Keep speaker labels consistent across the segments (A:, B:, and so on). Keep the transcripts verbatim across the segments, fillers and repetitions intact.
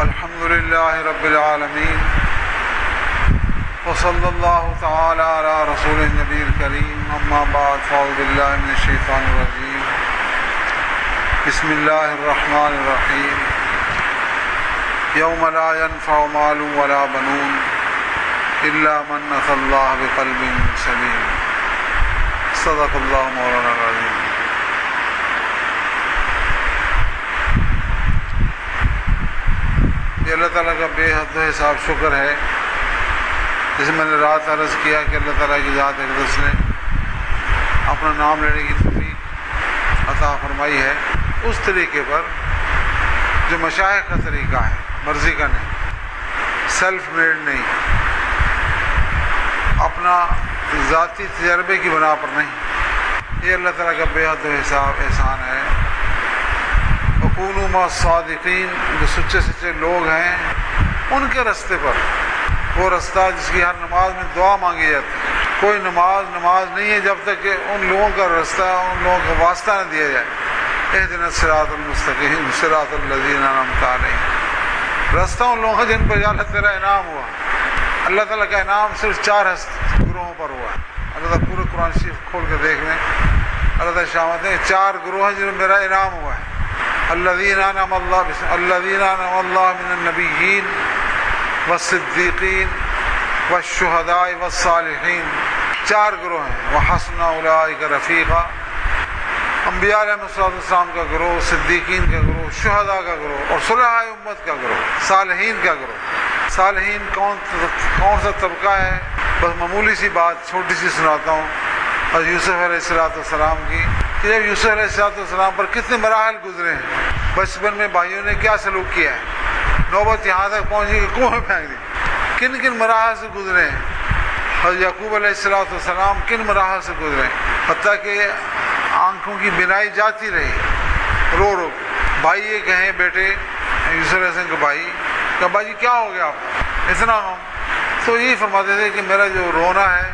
A: الحمد للہ رب العالمین وصلی اللہ تعالی علی رسول النبی الکریم اما بعد فاعوذ باللہ من الشیطان الرجیم بسم اللہ الرحمن الرحیم یوم لا ينفع مال ولا بنون الا من اتى اللہ بقلب سلیم صدق اللہ مولانا العظیم۔ یہ اللہ تعالیٰ کا بے حد و حساب شکر ہے، جسے میں نے رات عرض کیا کہ اللہ تعالیٰ کی ذات اقدس نے اپنا نام لینے کی توفیق عطا فرمائی ہے اس طریقے پر جو مشائخ کا طریقہ ہے، مرضی کا نہیں، سیلف میڈ نہیں، اپنا ذاتی تجربے کی بنا پر نہیں۔ یہ اللہ تعالیٰ کا بے حد و حساب احسان ہے۔ وَكُونُوا مَعَ الصَّادِقِينَ، جو سچے سچے لوگ ہیں ان کے رستے پر، وہ رستہ جس کی ہر نماز میں دعا مانگی جاتی ہے۔ کوئی نماز نماز نہیں ہے جب تک کہ ان لوگوں کا رستہ، ان لوگوں کا واسطہ نہ دیا جائے۔ اهدنا الصراط المستقیم صراط الذین انعمت علیہم، رستہ ان لوگوں کا جن پر اللہ تیرا انعام ہوا۔ اللہ تعالیٰ کا انعام صرف چار گروہوں پر ہوا ہے۔ اللہ تعالیٰ پورے قرآن شریف کھول کے دیکھ لیں، اللہ تعالیٰ شامت ہیں چار گروہ ہیں جن میں میرا انعام ہوا ہے۔ الذین انعم اللہ الذین انعم اللہ من النبیین والصدیقین والشہداء والصالحین، چار گروہ ہیں۔ وحسن اولئک رفیقا، انبیاء علیہ السلام کا گروہ، صدیقین کا گروہ، شہداء کا گروہ اور صلحاء امت کا گروہ، صالحین کا گروہ۔ صالحین کون کون سا طبقہ ہے؟ بس معمولی سی بات چھوٹی سی سناتا ہوں اور یوسف علیہ الصلوۃ والسلام کی، کہ جب یوسف علیہ الصلوۃ والسلام پر کتنے مراحل گزرے ہیں، بچپن میں بھائیوں نے کیا سلوک کیا ہے، نوبت یہاں تک پہنچی کہ کنویں میں پھینک دی، کن کن مراحل سے گزرے ہیں۔ حضرت یعقوب علیہ الصلوۃ والسلام کن مراحل سے گزرے، حتیٰ کہ آنکھوں کی بینائی جاتی رہی، رو رو بھائی یہ کہیں بیٹے یوسف علیہ السلام کے بھائی کہ ابا جی کیا ہو گیا آپ اتنا غم؟ تو یہی فرماتے تھے کہ میرا جو رونا ہے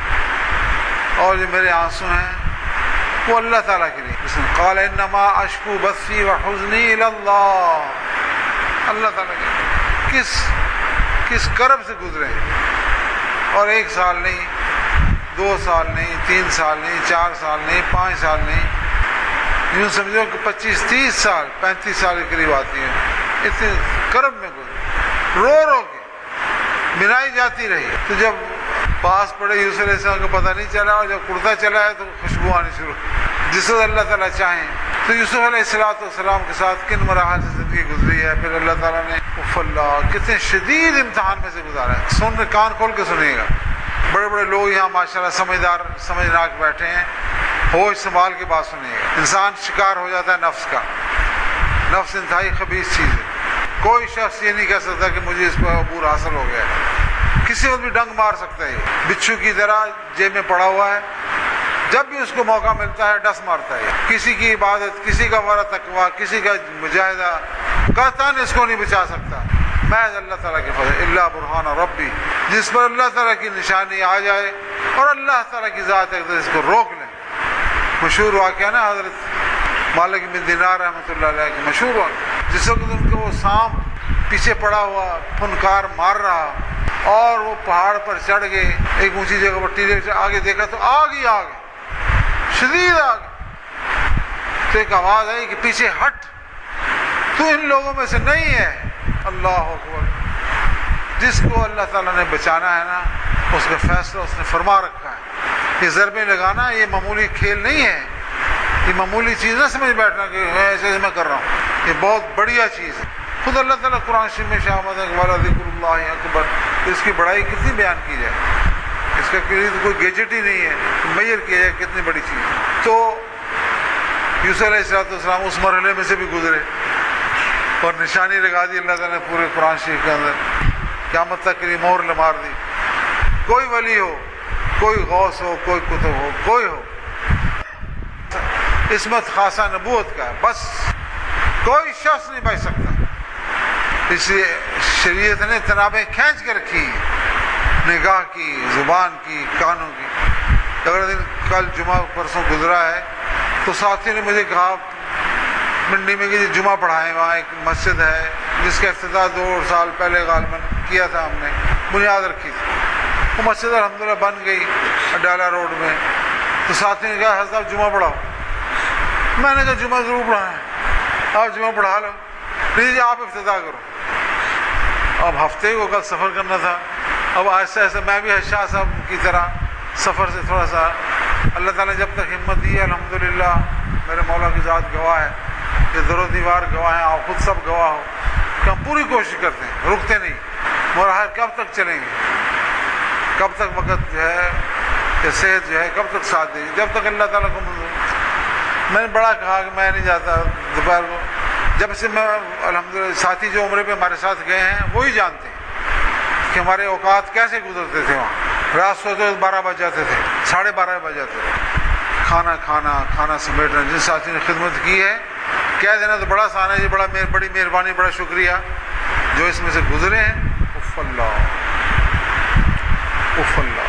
A: اور جو میرے آنسو ہیں وہ اللہ تعالیٰ کے لیے۔ قال انما اشکو بثی وحزنی الی اللہ، اللہ تعالیٰ کے لیے کس کس کرب سے گزرے ہیں۔ اور ایک سال نہیں، دو سال نہیں، تین سال نہیں، چار سال نہیں، پانچ سال نہیں، یوں سمجھو کہ پچیس تیس سال پینتیس سال کے قریب آتی ہے، اتنے کرب میں گزرے، رو رو کے بنائی جاتی رہی۔ تو جب پاس پڑے یوسف علیہ السلام کو پتہ نہیں چلا، اور جب کرتا چلا ہے تو خوشبو آنی شروع، جس وقت اللہ تعالیٰ چاہیں تو یوسف علیہ الصلوۃ والسلام کے ساتھ کن مراحل سے زندگی گزری ہے۔ پھر اللہ تعالیٰ نے اف اللہ کتنے شدید امتحان میں سے گزارا ہے۔ سن کان کھول کے سنیے گا، بڑے بڑے لوگ یہاں ماشاءاللہ سمجھدار سمجھناک بیٹھے ہیں، ہوش سنبھال کے بات سنیے گا۔ انسان شکار ہو جاتا ہے نفس کا، نفس انتہائی خبیث چیز ہے۔ کوئی شخص یہ نہیں کہہ سکتا کہ مجھے اس پر عبور حاصل ہو گیا ہے، کسی وقت بھی ڈنگ مار سکتا ہے، بچھو کی طرح جیب میں پڑا ہوا ہے، جب بھی اس کو موقع ملتا ہے ڈس مارتا ہے۔ کسی کی عبادت، کسی کا ورع تقویٰ، کسی کا مجاہدہ قطعاً اس کو نہیں بچا سکتا، محض اللہ تعالیٰ کے فضل۔ اللہ برہان ربی، جس پر اللہ تعالیٰ کی نشانی آ جائے اور اللہ تعالیٰ کی ذات اس کو روک لیں۔ مشہور واقعہ نا حضرت مالک بن دینار رحمۃ اللہ علیہ کی مشہور واقعہ، جس وقت ان کو وہ سانپ پیچھے پڑا ہوا پھنکار مار رہا اور وہ پہاڑ پر چڑھ گئے، ایک اونچی جگہ پر ٹیلے سے آگے دیکھا تو آگ ہی آگ، شدید آگ۔ تو ایک آواز آئی کہ پیچھے ہٹ، تو ان لوگوں میں سے نہیں ہے۔ اللہ اکبر، جس کو اللہ تعالیٰ نے بچانا ہے نا اس کا فیصلہ اس نے فرما رکھا ہے۔ یہ ضربیں لگانا یہ معمولی کھیل نہیں ہے، یہ معمولی چیز نہ سمجھ بیٹھنا کہ ایسے میں کر رہا ہوں، یہ بہت بڑھیا چیز ہے۔ خود اللہ تعالیٰ قرآن شریف میں شامت ہے کہ والا ذکر اللہ اکبر، تو اس کی بڑائی کتنی بیان کی جائے، اس کا کوئی گیجٹ ہی نہیں ہے میجر کیا جائے کتنی بڑی چیز ہے۔ تو یوسف علیہ الصلوۃ والسلام اس مرحلے میں سے بھی گزرے اور نشانی لگا دی اللہ تعالیٰ نے پورے قرآن شریف کے اندر، قیامت تک کے لیے مہر مار دی۔ کوئی ولی ہو، کوئی غوث ہو، کوئی کتب ہو، کوئی ہو، عصمت خاصہ نبوت کا ہے، بس کوئی شخص نہیں بچ سکتا۔ اس لیے شریعت نے تنابیں کھینچ کے رکھی، نگاہ کی، زبان کی، کانوں کی۔ اگر دن کل جمعہ پرسوں گزرا ہے تو ساتھی نے مجھے کہا منڈی میں کہ جمعہ پڑھائیں، وہاں ایک مسجد ہے جس کا افتتاح دو سال پہلے غالباً کیا تھا، ہم نے بنیاد رکھی تھی، وہ مسجد الحمدللہ بن گئی ڈالا روڈ میں۔ تو ساتھی نے کہا حضرت صاحب جمعہ پڑھاؤ، میں نے کہا جمعہ ضرور پڑھانا ہے، آپ جمعہ پڑھا لو، نہیں جی آپ افتتاح کرو۔ اب ہفتے کو کل سفر کرنا تھا، اب آہستہ آہستہ میں بھی شاہ صاحب کی طرح سفر سے تھوڑا سا، اللہ تعالیٰ نے جب تک ہمت دی ہے الحمدللہ، میرے مولا کی ذات گواہ ہے، یہ در و دیوار گواہ ہیں، آپ خود سب گواہ ہو کہ ہم پوری کوشش کرتے ہیں، رکتے نہیں، مراحل کب تک چلیں گے، کب تک وقت جو ہے کہ صحت جو ہے کب تک ساتھ دے گی، جب تک اللہ تعالیٰ کو منظور۔ میں نے بڑا کہا کہ میں نہیں جاتا دوپہر کو، جب سے میں الحمدللہ ساتھی جو عمرے پہ ہمارے ساتھ گئے ہیں وہی جانتے ہیں کہ ہمارے اوقات کیسے گزرتے تھے، وہاں رات سوتے بارہ بج جاتے تھے، ساڑھے بارہ بج جاتے تھے، کھانا کھانا کھانا سمیٹنا۔ جن ساتھی نے خدمت کی ہے کہہ دینا تو بڑا آسان ہے، یہ بڑا بڑی مہربانی، بڑا شکریہ جو اس میں سے گزرے ہیں۔ اف اللہ اف اللہ۔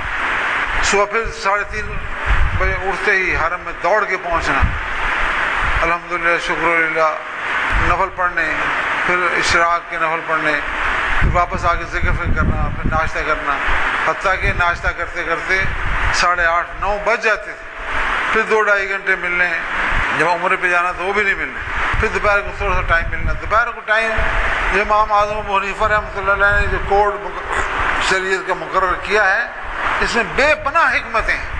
A: صبح پھر ساڑھے تین بجے اٹھتے ہی حرم میں دوڑ کے پہنچنا، الحمدللہ شکر للہ، نفل پڑھنے، پھر اشراق کے نفل پڑھنے، پھر واپس آ کے ذکر فکر کرنا، پھر ناشتہ کرنا، حتیٰ کہ ناشتہ کرتے کرتے ساڑھے آٹھ نو بج جاتے تھے، پھر دو ڈھائی گھنٹے ملنے، جب عمرے پہ جانا تو وہ بھی نہیں ملنے، پھر دوپہر کو تھوڑا سا ٹائم ملنا۔ دوپہر کو ٹائم جو امام اعظم ابو حنیفہ رحمۃ اللہ علیہ نے جو کوڈ شریعت کا مقرر کیا ہے، اس میں بے پناہ حکمتیں ہیں،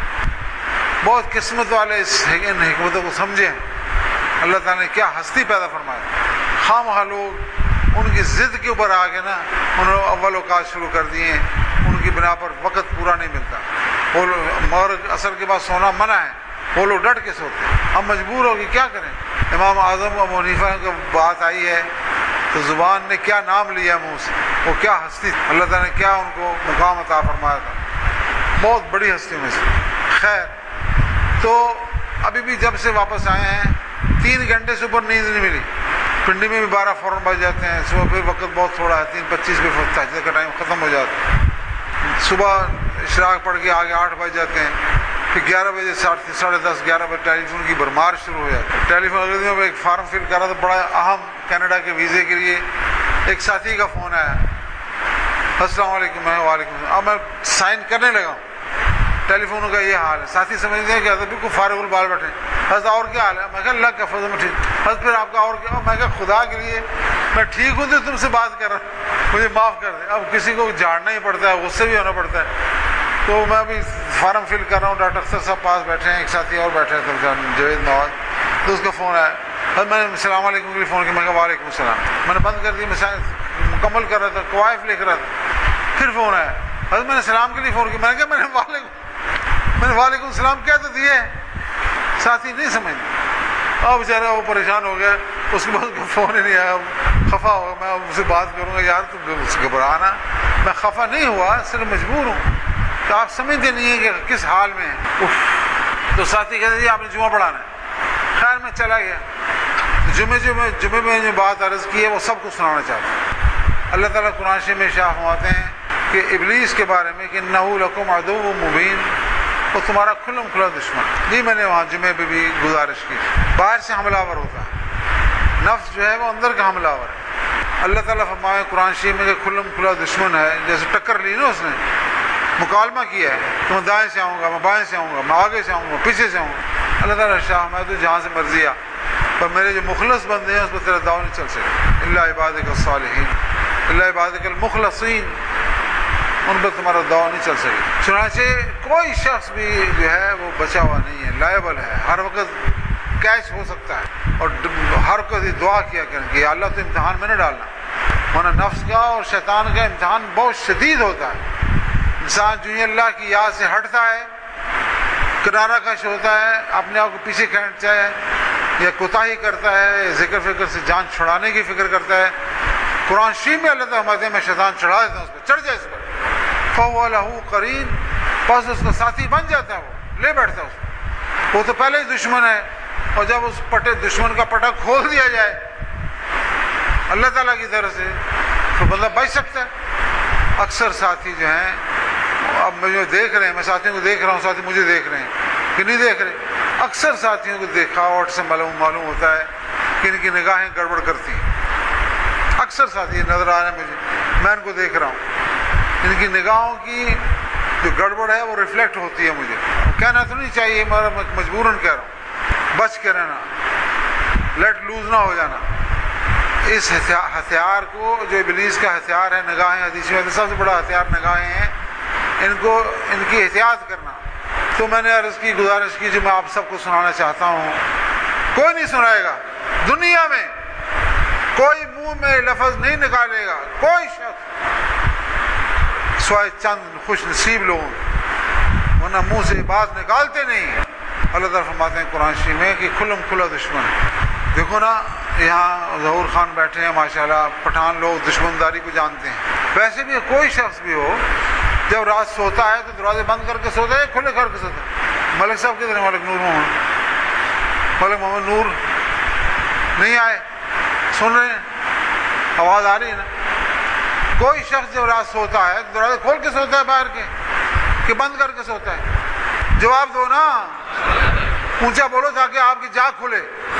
A: بہت قسمت والے اس ان حکمتوں کو سمجھے ہیں۔ اللہ تعالیٰ نے کیا ہستی پیدا فرمایا، خواہ مخواہ لوگ ان کی ضد کے اوپر آ کے نا انہوں نے اول اوقات شروع کر دیے ہیں، ان کی بنا پر وقت پورا نہیں ملتا، وہ مغرب اثر کے بعد سونا منع ہے، وہ لوگ ڈٹ کے سوتے ہیں، ہم مجبور ہو کہ کیا کریں۔ امام اعظم ابو حنیفہ کی بات آئی ہے تو زبان نے کیا نام لیا منہ سے، وہ کیا ہستی، اللہ تعالیٰ نے کیا ان کو مقام عطا فرمایا تھا، بہت بڑی ہستی میں سے۔ خیر، تو ابھی بھی جب سے واپس آئے ہیں تین گھنٹے سے اوپر نیند نہیں ملی، پنڈی میں بھی بارہ فوراً بج جاتے ہیں، صبح پھر وقت بہت تھوڑا ہے، تین پچیس پہ تہجد کا ٹائم ختم ہو جاتا ہے، صبح اشراق پڑھ کے آگے آٹھ بج جاتے ہیں، پھر گیارہ بجے ساڑھے دس گیارہ بجے ٹیلی فون کی بھرمار شروع ہو جاتی ہے۔ ٹیلی فون اگر میں ایک فارم فل کرا تو بڑا اہم کینیڈا کے ویزے کے لیے ایک ساتھی کا فون آیا، السلام علیکم، میں وعلیکم السلام، اب میں سائن کرنے لگا ہوں، ٹیلی فون کا یہ حال ہے، ساتھی سمجھتے ہیں کہ حضرت بالکل فارغ البال بیٹھے، حضرت اور کیا حال ہے، میں کہا اللہ کا فضل میں ٹھیک، حضرت پھر آپ کا اور کیا، میں کہا خدا کے لیے میں ٹھیک ہوں تو تم سے بات کر رہا ہوں، مجھے معاف کر دیں۔ اب کسی کو جھاڑنا ہی پڑتا ہے، غصے بھی ہونا پڑتا ہے، تو میں ابھی فارم فل کر رہا ہوں، ڈاکٹر اختر صاحب پاس بیٹھے ہیں، ایک ساتھی اور بیٹھے ہیں جاوید نواز، تو اس کا فون آیا، حضرت میں نے السلام علیکم کے لیے فون کیا، میں کہا وعلیکم السلام، میں نے بند کر دیا، میں مکمل کر رہا تھا، قوائف لکھ رہا تھا، پھر فون آیا، حضرت میں نے سلام کے لیے فون کیا، میں نے کہا میں نے وعلیکم میں نے وعلیکم السلام کیا تو دیے، ساتھی نہیں سمجھ، اب بیچارہ وہ پریشان ہو گیا، اس کے بعد فون ہی نہیں آیا، خفا ہوا، میں اس سے بات کروں گا، یار تم گھبرانا، میں خفا نہیں ہوا، صرف مجبور ہوں، تو آپ سمجھتے نہیں ہیں کہ کس حال میں ہیں۔ تو ساتھی کہتے جی آپ نے جمعہ پڑھانا ہے، خیر میں چلا گیا، جمعے جمعے جمعے میں جو بات عرض کی ہے وہ سب کو سنانا چاہتا ہوں۔ اللہ تعالیٰ قرآن شریف میں ارشاد فرماتے ہیں کہ ابلیس کے بارے میں کہ انہ لکم عدو مبین، وہ تمہارا کھلم کھلا دشمن۔ جی میں نے وہاں جمعے پہ بھی گزارش کی، باہر سے حملہ آور ہوتا ہے، نفس جو ہے وہ اندر کا حملہ آور ہے۔ اللہ تعالیٰ فرمائے قرآن شریف میں کہ کھلم کھلا دشمن ہے، جیسے ٹکر لی نا، اس نے مکالمہ کیا ہے کہ میں دائیں سے آؤں گا، میں بائیں سے آؤں گا، میں آگے سے آؤں گا، پیچھے سے آؤں گا۔ اللہ تعالیٰ شاہ میں تو جہاں سے مرضی آ، پر میرے جو مخلص بندے ہیں اس پر تیرا داؤ نہیں چل سکے، اللہ عبادک الصالحین، اللہ عبادک المخلصین، ان پر تمہارا داؤ نہیں چل سکے۔ چنانچہ کوئی شخص بھی جو ہے وہ بچا ہوا نہیں ہے، لائبل ہے، ہر وقت کیچ ہو سکتا ہے، اور ہر وقت دعا کیا کریں کہ اللہ تو امتحان میں نہ ڈالنا، ورنہ نفس کا اور شیطان کا امتحان بہت شدید ہوتا ہے۔ انسان جو ہی اللہ کی یاد سے ہٹتا ہے، کنارہ کش ہوتا ہے، اپنے آپ کو پیچھے کھینچتا ہے یا کوتاہی کرتا ہے، ذکر فکر سے جان چھڑانے کی فکر کرتا ہے، قرآن شریف میں اللہ تعالیٰ فرماتے ہیں میں شیطان چڑھا دیتا ہوں اس پر، چڑھ جائے اس پر، فَهُوَ لَهُ قَرِينٌ، بس اس کا ساتھی بن جاتا ہے، وہ لے بیٹھتا ہے اس کو، وہ تو پہلے ہی دشمن ہے، اور جب اس پٹے دشمن کا پٹا کھول دیا جائے اللہ تعالیٰ کی طرف سے تو بندہ بچ سکتا ہے۔ اکثر ساتھی جو ہیں اب مجھے دیکھ رہے ہیں، میں ساتھیوں کو دیکھ رہا ہوں، ساتھی مجھے دیکھ رہے ہیں کہ نہیں دیکھ رہے، اکثر ساتھیوں کو دیکھاوٹ سے معلوم معلوم ہوتا ہے کہ ان کی نگاہیں گڑبڑ کرتی ہیں. اکثر ساتھی نظر آ رہے ہیں مجھے, میں ان کو دیکھ رہا ہوں, ان کی نگاہوں کی جو گڑبڑ ہے وہ ریفلیکٹ ہوتی ہے مجھے. کہنا تو نہیں چاہیے مگر مجبوراً کہہ رہا ہوں, بچ کے رہنا, لیٹ لوز نہ ہو جانا. اس ہتھیار کو جو ابلیس کا ہتھیار ہے نگاہیں, حدیث میں سب سے بڑا ہتھیار نگاہیں ہیں, ان کو ان کی احتیاط کرنا. تو میں نے عرض کی, گزارش کی جو میں آپ سب کو سنانا چاہتا ہوں, کوئی نہیں سنائے گا دنیا میں, کوئی منہ میں لفظ نہیں نکالے گا کوئی شخص سوائے چند خوش نصیب لوگوں, ورنہ منہ سے بات نکالتے نہیں. اللہ تعالیٰ فرماتے ہیں قرآن شریف میں کہ کھلم کھلا دشمن. دیکھو نا یہاں ظہور خان بیٹھے ہیں ماشاءاللہ, پٹھان لوگ دشمنداری کو جانتے ہیں. ویسے بھی کوئی شخص بھی ہو جب رات سوتا ہے تو دروازے بند کر کے سوتا ہے, کھلے کر کے سوتا ہے. ملک صاحب کدھر ہیں؟ ملک نور محمد, ملک محمد نور نہیں آئے, سن رہے ہیں آواز آ رہی ہے نا. کوئی شخص جب رات سوتا ہے تو دروازے کھول کے سوتا ہے باہر کے کہ بند کر کے سوتا ہے؟ جواب دو نا, اونچا بولو تاکہ آپ کی جاگ کھلے.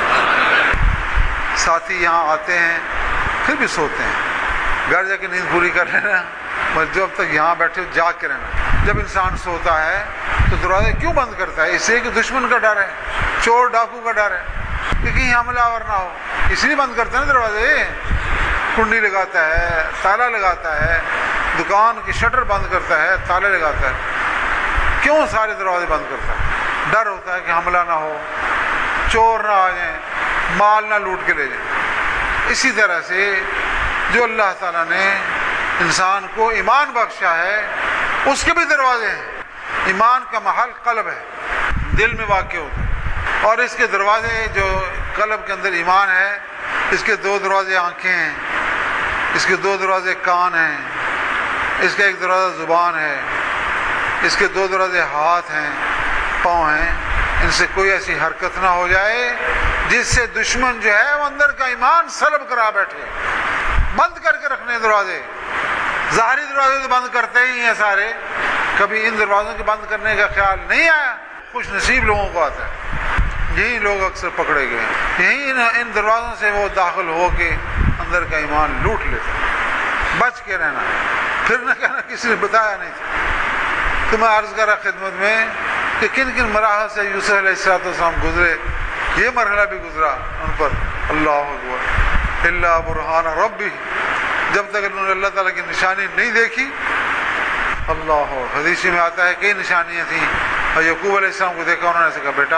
A: ساتھی یہاں آتے ہیں پھر بھی سوتے ہیں, گھر جا کے نیند پوری کر لینا, بس جب تک یہاں بیٹھے ہو جاگ کے رہنا. جب انسان سوتا ہے تو دروازے کیوں بند کرتا ہے؟ اس لیے کہ دشمن کا ڈر ہے, چور ڈاکو کا ڈر ہے کہ کہیں حملہ آور نہ ہو, اس لیے بند کرتا ہے نا دروازے. کنڈی لگاتا ہے, تالا لگاتا ہے, دکان کی شٹر بند کرتا ہے, تالے لگاتا ہے. کیوں سارے دروازے بند کرتا ہے؟ ڈر ہوتا ہے کہ حملہ نہ ہو, چور نہ آ جائیں, مال نہ لوٹ کے لے جائیں. اسی طرح سے جو اللہ تعالیٰ نے انسان کو ایمان بخشا ہے اس کے بھی دروازے ہیں. ایمان کا محل قلب ہے, دل میں واقع ہوتا ہے, اور اس کے دروازے جو قلب کے اندر ایمان ہے, اس کے دو دروازے آنکھیں ہیں, اس کے دو دروازے کان ہیں, اس کا ایک دروازہ زبان ہے, اس کے دو دروازے ہاتھ ہیں, پاؤں ہیں. ان سے کوئی ایسی حرکت نہ ہو جائے جس سے دشمن جو ہے وہ اندر کا ایمان سلب کرا بیٹھے. بند کر کے رکھنے دروازے. ظاہری دروازے تو بند کرتے ہی ہیں سارے, کبھی ان دروازوں کے بند کرنے کا خیال نہیں آیا. خوش نصیب لوگوں کو آتا ہے, یہی لوگ اکثر پکڑے گئے, یہی ان دروازوں سے وہ داخل ہو کے اندر کا ایمان لوٹ لیتے. بچ کے رہنا, پھر نہ کہنا کسی نے بتایا نہیں تھا. تو میں عرض کر رہا خدمت میں کہ کن کن مراحل سے یوسف علیہ السلام گزرے, یہ مرحلہ بھی گزرا ان پر. اللہ اکبر, اللہ برہان ربی, جب تک انہوں نے اللہ تعالیٰ کی نشانی نہیں دیکھی. اللہ, حدیث میں آتا ہے کئی نشانیاں تھیں, اور یعقوب علیہ السلام کو دیکھا, انہوں نے ایسا کہا بیٹا,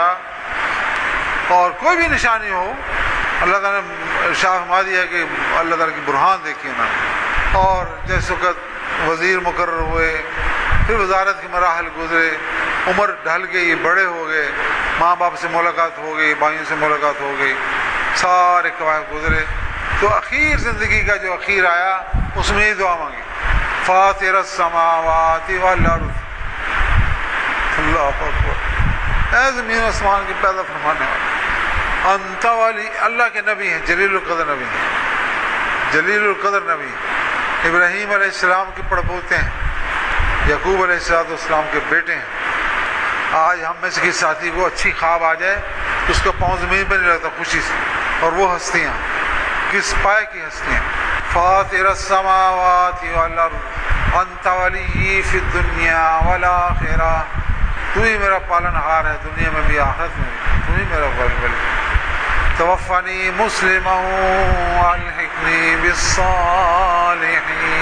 A: اور کوئی بھی نشانی ہو اللہ تعالیٰ نے ارشاد فرما دیا کہ اللہ تعالیٰ کی برہان دیکھی انہوں نے. اور جیسے وقت وزیر مقرر ہوئے, پھر وزارت کے مراحل گزرے, عمر ڈھل گئی, بڑے ہو گئے, ماں باپ سے ملاقات ہو گئی, بھائیوں سے ملاقات ہو گئی, سارے قواعد گزرے. تو اخیر زندگی کا جو اخیر آیا اس میں ہی دعا مانگی, فاطر السماوات والارض, اللہ اکبر, اے زمین آسمان کی پیدا فرمانے والا, انت ولی, اللہ کے نبی ہیں, جلیل القدر نبی ہیں, جلیل القدر نبی, ابراہیم علیہ السلام کے پڑپوتے ہیں, یعقوب علیہ السلام کے بیٹے ہیں. آج ہم میں سے کسی ساتھی کو اچھی خواب آ جائے تو اس کا پاؤں زمین پہ نہیں رہتا خوشی سے, اور وہ ہستیاں کس پائے کی ہستیاں. فاطر السماوات والارض انت ولی فی الدنیا والآخرہ, تو ہی میرا پالن ہار ہے دنیا میں بھی آخرت میں بھی, تو ہی میرا ولی. توفنی مسلما والحقنی بالصالحین,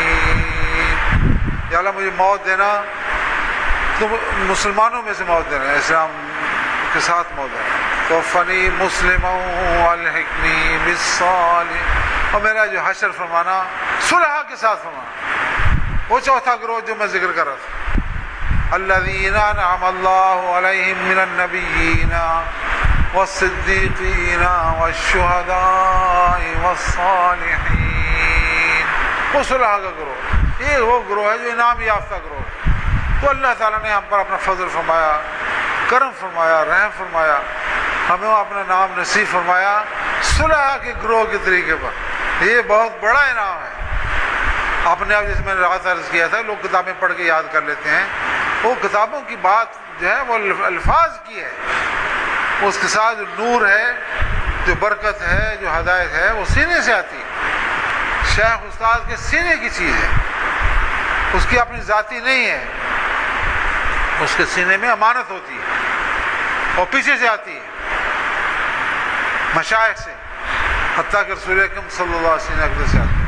A: یا اللہ مجھے موت دینا تو مسلمانوں میں سے موت دینا, اسلام کے ساتھ موت دینا. توفنی مسلما والحقنی بالصالحین, اور میرا جو حشر فرمانا صلح کے ساتھ فرمانا. وہ چوتھا گروہ جو میں ذکر کر رہا تھا, الذین انعم اللہ علیہم من النبیین والصدیقین والشہداء والصالحین, وہ صلح کا گروہ. یہ وہ گروہ ہے جو انعام یافتہ گروہ ہے. تو اللہ تعالیٰ نے ہم پر اپنا فضل فرمایا, کرم فرمایا, رحم فرمایا, ہمیں اپنا نام نصیب فرمایا صلح کے گروہ کے طریقے پر. یہ بہت بڑا انعام ہے. اپنے آپ جیسے میں نے رات عرض کیا تھا, لوگ کتابیں پڑھ کے یاد کر لیتے ہیں, وہ کتابوں کی بات جو ہے وہ الفاظ کی ہے, اس کے ساتھ جو نور ہے جو برکت ہے، جو ہدایت ہے، وہ سینے سے آتی ہے۔ شیخ استاد کے سینے کی چیز ہے، اس کی اپنی ذاتی نہیں ہے، اس کے سینے میں امانت ہوتی ہے اور پیچھے سے آتی ہے مشائخ سے، حتیٰ کہ رسول اکرم صلی اللہ علیہ وسلم سے آتی ہے۔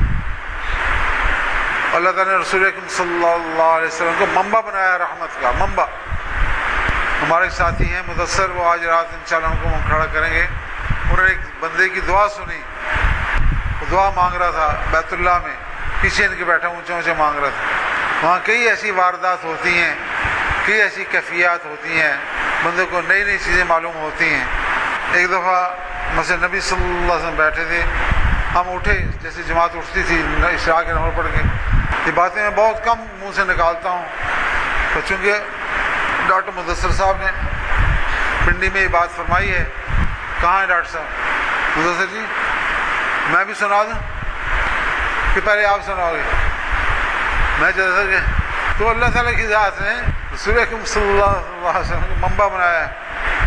A: اللہ تعالیٰ نے رسول اکرم صلی اللہ علیہ وسلم کو منبع بنایا، رحمت کا منبع۔ ہمارے ساتھی ہیں مدثر، وہ آج رات انشاءاللہ ان کو ہم کھڑا کریں گے۔ انہوں نے ایک بندے کی دعا سنی، وہ دعا مانگ رہا تھا بیت اللہ میں، پیچھے ان کے بیٹھا اونچے اونچے مانگ رہا تھا۔ وہاں کئی ایسی واردات ہوتی ہیں، کئی ایسی کیفیات ہوتی ہیں، بندے کو نئی نئی چیزیں معلوم ہوتی ہیں۔ ایک دفعہ مسجد نبی صلی اللہ علیہ وسلم بیٹھے تھے، ہم اٹھے، جیسے جماعت اٹھتی تھی عشاء کے نماز پڑھ کے۔ یہ باتیں میں بہت کم منہ سے نکالتا ہوں، تو چونکہ ڈاکٹر مدثر صاحب نے پنڈی میں یہ بات فرمائی ہے۔ کہاں ہے ڈاکٹر صاحب؟ مدثر جی میں بھی سنا دوں کہ پہلے آپ سناؤ گے؟ میں جیسا کہ تو اللہ تعالیٰ کی ذات نے رسول اکرم صلی اللہ علیہ وسلم کو منبع بنایا ہے،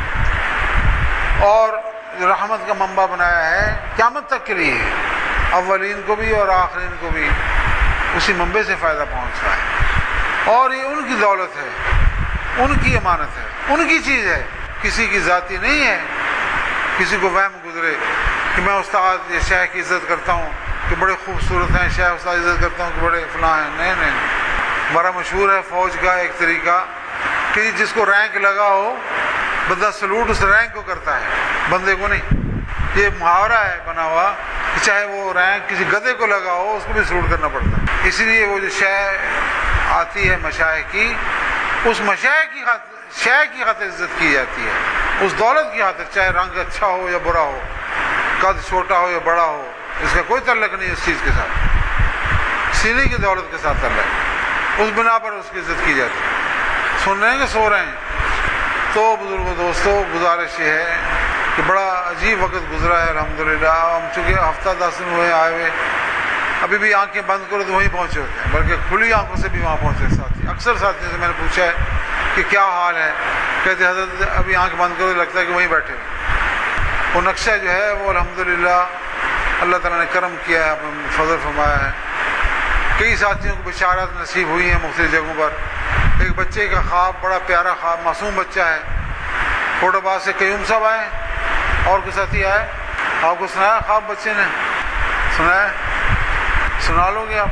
A: اور رحمت کا منبع بنایا ہے قیامت تک کے لیے، اولین کو بھی اور آخرین کو بھی اسی منبع سے فائدہ پہنچتا ہے۔ اور یہ ان کی دولت ہے، ان کی امانت ہے، ان کی چیز ہے، کسی کی ذاتی نہیں ہے۔ کسی کو وہم گزرے کہ میں استاد یا شیخ کی عزت کرتا ہوں کہ بڑے خوبصورت ہیں، شیخ استاد عزت کرتا ہوں کہ بڑے فلاں ہیں، نہیں نہیں۔ بڑا مشہور ہے فوج کا ایک طریقہ کہ جس کو رینک لگا ہو بندہ سلوٹ اس رینک کو کرتا ہے، بندے کو نہیں۔ یہ محاورہ ہے بنا ہوا کہ چاہے وہ رینک کسی گدھے کو لگا ہو اس کو بھی سلوٹ کرنا پڑتا ہے۔ اس لیے وہ جو شے آتی ہے مشائخ کی، اس مشائخ کی خاطر شے کی خاطر عزت کی جاتی ہے، اس دولت کی خاطر، چاہے رنگ اچھا ہو یا برا ہو، قد چھوٹا ہو یا بڑا ہو، اس کا کوئی تعلق نہیں اس چیز کے ساتھ، سینے کی دولت کے ساتھ تعلق ہے، اس بنا پر اس کی عزت کی جاتی ہے۔ سن رہے ہیں کہ سو رہے ہیں؟ تو بزرگوں دوستوں گزارش یہ ہے کہ بڑا عجیب وقت گزرا ہے الحمدللہ۔ ہم چونکہ ہفتہ دس دن ہوئے آئے ہوئے، ابھی بھی آنکھیں بند کرو تو وہیں پہنچے ہوتے ہیں، بلکہ کھلی آنکھوں سے بھی وہاں پہنچے ساتھی۔ اکثر ساتھیوں سے میں نے پوچھا ہے کہ کیا حال ہے، کہتے حضرت ابھی آنکھ بند کرو لگتا ہے کہ وہیں بیٹھے ہیں۔ وہ نقشہ جو ہے وہ الحمدللہ اللہ تعالیٰ نے کرم کیا ہے، فضل فرمایا ہے۔ کئی ساتھیوں کو بشارات نصیب ہوئی ہیں مختلف جگہوں پر۔ ایک بچے کا خواب، بڑا پیارا خواب، معصوم بچہ ہے، فوٹو آباد سے قیوم صاحب آئے، اور کوئی ساتھی آئے، آپ کو سنایا خواب بچے نے؟ سنایا؟ سنا لو گے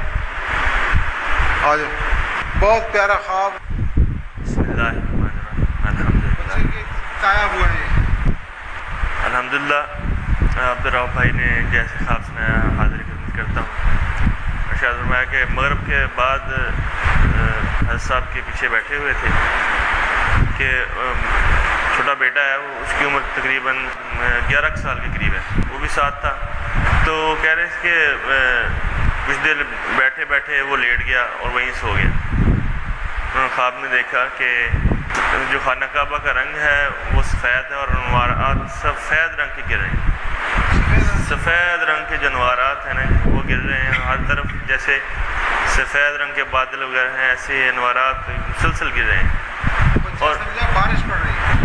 A: آپ؟ آ جاؤ۔ بہت پیارا خواب،
B: بسم اللہ الرحمن الرحیم، الحمدللہ
A: بچے کے تایا ہوئے ہیں۔
B: الحمدللہ عبدالرؤف بھائی نے جیسے خواب سنایا حاضر خدمت کرتا ہوں۔ ارشاد فرمایا کہ مغرب کے بعد حضرت صاحب کے پیچھے بیٹھے ہوئے تھے کہ چھوٹا بیٹا ہے، وہ اس کی عمر تقریباً گیارہ سال کے قریب ہے، وہ بھی ساتھ تھا۔ تو کہہ رہے تھے کہ کچھ دیر بیٹھے بیٹھے وہ لیٹ گیا اور وہیں سو گیا۔ انہوں نے خواب میں دیکھا کہ جو خانہ کعبہ کا رنگ ہے وہ سفید ہے، اور انوارات سفید رنگ کے گر رہے ہیں، سفید رنگ کے جو انوارات ہیں نا وہ گر رہے ہیں ہر طرف، جیسے سفید رنگ کے بادل وغیرہ ہیں ایسے انوارات مسلسل گر رہے ہیں۔ اور
A: بارش پڑ رہی ہے،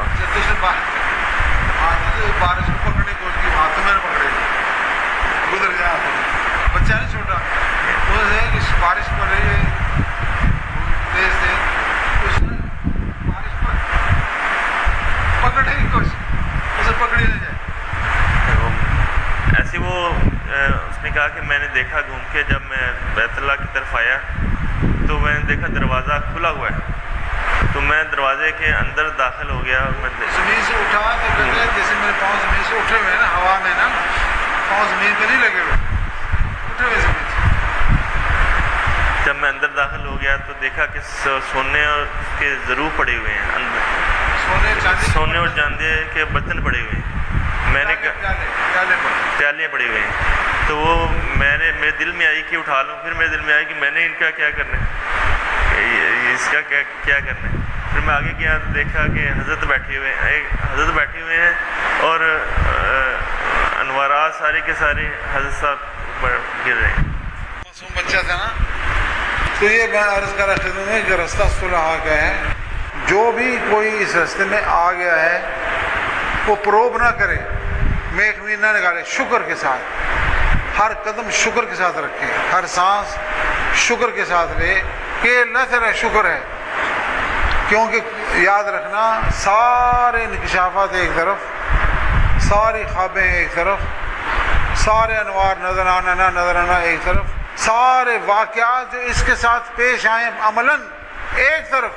A: بارش کو پکڑنے کی کوشش کی، ہاتھوں میں پکڑے گزر گیا، بچہ نہیں چھوٹا، وہ ہے کہ بارش پڑ رہی ہے تیز سے، اس نے بارش پر پکڑنے کی کوشش، اسے پکڑی نہ جائے۔
B: ایسے وہ اس نے کہا کہ میں نے دیکھا گھوم کے، جب میں بیت اللہ کی طرف آیا تو میں نے دیکھا دروازہ کھلا ہوا ہے، تو میں دروازے کے اندر داخل ہو گیا۔ میں
A: زمین سے اٹھا تو کہتے ہیں جیسے میرے پاؤں زمین سے اٹھے ہوئے ہیں نا، ہوا میں نا پاؤں زمین پہ نہیں لگے ہوئے، اٹھے ہوئے زمین سے۔
B: جب میں اندر داخل ہو گیا تو دیکھا کہ سونے اور کے ضرور پڑے ہوئے ہیں اندر،
A: سونے چاندی
B: سونے اور چاندی کے برتن پڑے ہوئے ہیں۔ میں نے کہا پیالے پڑے ہوئے ہیں، تو وہ میں نے میرے دل میں آئی کہ اٹھا لوں، پھر میرے دل میں آئی کہ میں نے ان کا کیا کرنا ہے، اس کا کیا کیا کرنا ہے۔ پھر میں آگے گیا تو دیکھا کہ حضرت بیٹھے ہوئے ہیں، حضرت بیٹھے ہوئے ہیں اور انوارات سارے کے سارے حضرت صاحب گر رہے ہیں۔
A: معصوم بچہ تھا نا، تو یہ میں عرض کر رہا ہوں کہ رستہ صلح کا ہے، جو بھی کوئی اس رستے میں آ گیا ہے وہ پروب نہ کرے، میک می نہ نکالے، شکر کے ساتھ ہر قدم شکر کے ساتھ رکھیں، ہر سانس شکر کے ساتھ لے کہ اللہ تعالیٰ شکر ہے. کیونکہ یاد رکھنا سارے انکشافات ایک طرف، ساری خوابیں ایک طرف، سارے انوار نظر آنا نہ نظر آنا ایک طرف، سارے واقعات جو اس کے ساتھ پیش آئیں عملاً ایک طرف،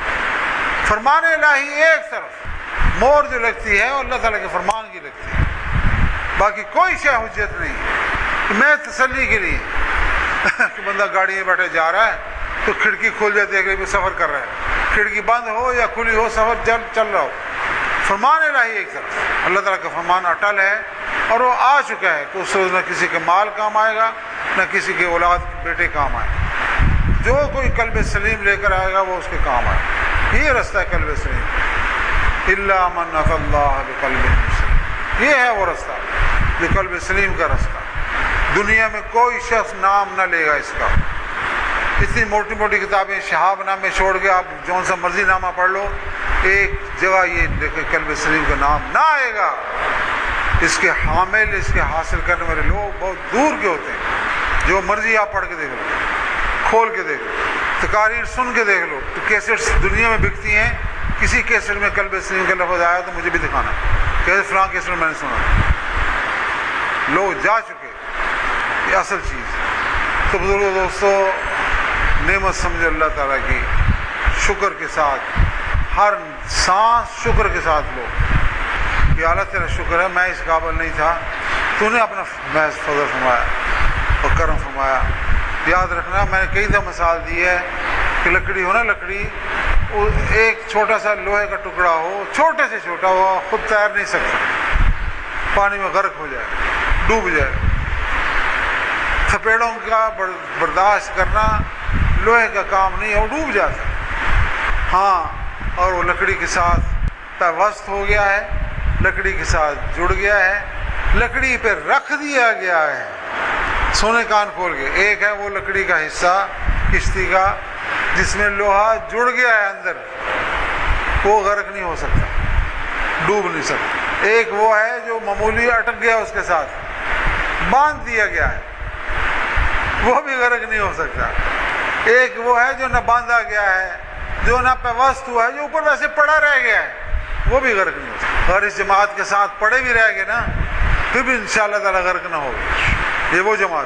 A: فرمان الہی ایک طرف. مور جو لگتی ہے وہ اللہ تعالیٰ کے فرمان کی لگتی ہے، باقی کوئی شے حجت نہیں. میں تسلی کے لیے کہ بندہ گاڑی میں بیٹھے جا رہا ہے تو کھڑکی کھول جاتی ہے کہ سفر کر رہا ہے، کھڑکی بند ہو یا کھلی ہو سفر چل چل رہا ہو، فرمان الہی ایک طرف. اللہ تعالیٰ کا فرمان اٹل ہے اور وہ آ چکا ہے کہ اس سے نہ کسی کے مال کام آئے گا نہ کسی کے اولاد بیٹے کام آئے گا. جو کوئی قلب سلیم لے کر آئے گا وہ اس کے کام آئے گا. یہ رستہ ہے قلب سلیم، الا من اتى اللہ بقلب سلیم. یہ ہے وہ رستہ جو قلب سلیم کا رستہ. دنیا میں کوئی شخص نام نہ لے گا اس کا. اتنی موٹی موٹی کتابیں شہاب نامے چھوڑ کے آپ جون سا مرضی نامہ پڑھ لو، ایک جگہ یہ دیکھے قلب سلیم کا نام نہ آئے گا. اس کے حامل، اس کے حاصل کرنے والے لوگ بہت دور کے ہوتے ہیں. جو مرضی آپ پڑھ کے دیکھ لو، کھول کے دیکھ لو، تقاریر سن کے دیکھ لو. تو کیسٹس دنیا میں بکتی ہیں، کسی کیسٹ میں قلب سلیم کا لفظ آیا تو مجھے بھی دکھانا کہ فلاں کیسٹ میں میں نے سنا. لوگ جا چکے، یہ اصل چیز. تو بزرگوں دوستو، نعمت سمجھو اللہ تعالیٰ کی، شکر کے ساتھ ہر سانس شکر کے ساتھ لو کہ اللہ تیرا شکر ہے میں اس قابل نہیں تھا، تو نے اپنا محض فضل فرمایا اور کرم فرمایا. یاد رکھنا میں نے کئی دفعہ مثال دی ہے کہ لکڑی ہو نا، لکڑی ایک چھوٹا سا لوہے کا ٹکڑا ہو، چھوٹے سے چھوٹا ہو، خود تیر نہیں سکتا، پانی میں غرق ہو جائے، ڈوب جائے. تھپیڑوں کا برداشت کرنا لوہے کا کام نہیں ہے، وہ ڈوب جاتا ہے. ہاں، اور وہ لکڑی کے ساتھ پیوست ہو گیا ہے، لکڑی کے ساتھ جڑ گیا ہے، لکڑی پہ رکھ دیا گیا ہے. سونے کان کھول کے، ایک ہے وہ لکڑی کا حصہ کشتی کا جس میں لوہا جڑ گیا ہے اندر، وہ غرق نہیں ہو سکتا، ڈوب نہیں سکتا. ایک وہ ہے جو معمولی اٹک گیا، اس کے ساتھ باندھ دیا گیا ہے، وہ بھی غرق نہیں ہو سکتا. ایک وہ ہے جو نہ باندھا گیا ہے، جو نہ پیوست ہوا ہے، جو اوپر ویسے پڑا رہ گیا ہے، وہ بھی غرق نہیں ہو سکتا. اور اس جماعت کے ساتھ پڑے بھی رہ گئے نا، پھر بھی انشاءاللہ تعالیٰ غرق نہ ہوگا. یہ وہ جماعت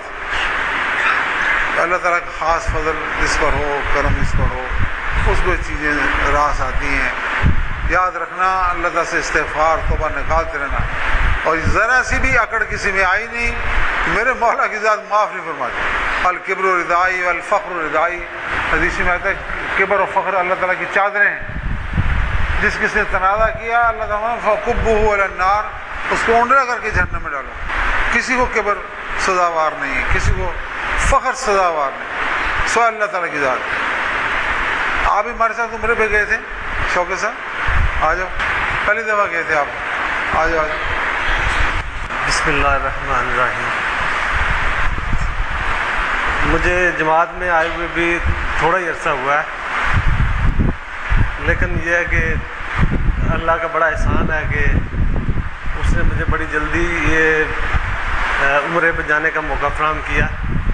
A: ہے. اللہ تعالیٰ کا خاص فضل جس پر ہو، کرم جس پر ہو، اس کو چیزیں راس آتی ہیں. یاد رکھنا اللہ تعالیٰ سے استغفار توبہ نکالتے رہنا. اور ذرا سی بھی اکڑ کسی میں آئی نہیں کہ میرے مولا کی ذات معاف نہیں فرماتی. الکبر ردائی والفخر ردائی، حدیث میں آتا ہے کبر و فخر اللہ تعالیٰ کی چادریں ہیں. جس کس نے تنازع کیا اللہ تعالیٰ فکبہ علی النار، اس کو اونڈرا کر کے جہنم میں ڈالو. کسی کو کبر سزاوار نہیں ہے، کسی کو فخر سزاوار نہیں، سوائے اللہ تعالیٰ کی ذات. آپ بھی ہمارے ساتھ عمرے پہ گئے تھے شوقے صاحب، آ جاؤ. پہلی دفعہ گئے تھے آپ، آ جاؤ آ جاؤ.
C: بسم اللہ الرحمن الرحیم. مجھے جماعت میں آئے ہوئے بھی تھوڑا ہی عرصہ ہوا ہے، لیکن یہ ہے کہ اللہ کا بڑا احسان ہے کہ اس نے مجھے بڑی جلدی یہ عمرے پہ جانے کا موقع فراہم کیا.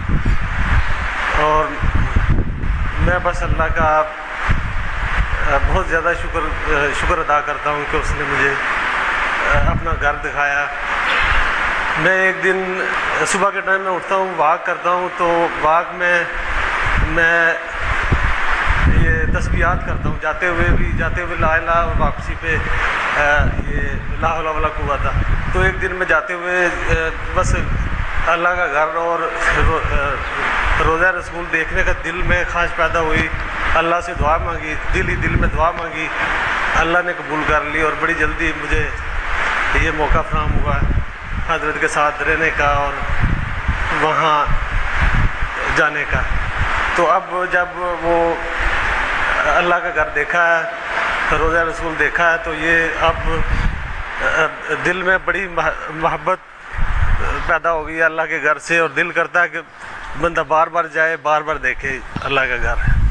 C: اور میں بس اللہ کا بہت زیادہ شکر شکر ادا کرتا ہوں کہ اس نے مجھے اپنا گھر دکھایا. میں ایک دن صبح کے ٹائم میں اٹھتا ہوں، واک کرتا ہوں، تو واک میں میں یہ تسبیحات کرتا ہوں، جاتے ہوئے بھی جاتے ہوئے لا الہ اور واپسی پہ یہ لا حول ولا قوت. تو ایک دن میں جاتے ہوئے بس اللہ کا گھر اور روضہ رسول دیکھنے کا دل میں خواہش پیدا ہوئی. اللہ سے دعا مانگی، دل ہی دل میں دعا مانگی، اللہ نے قبول کر لی. اور بڑی جلدی مجھے یہ موقع فراہم ہوا حضرت کے ساتھ رہنے کا اور وہاں جانے کا. تو اب جب وہ اللہ کا گھر دیکھا ہے، روضہ رسول دیکھا ہے، تو یہ اب دل میں بڑی محبت پیدا ہو گئی اللہ کے گھر سے، اور دل کرتا ہے کہ بندہ بار بار جائے، بار بار دیکھے اللہ کا گھر ہے.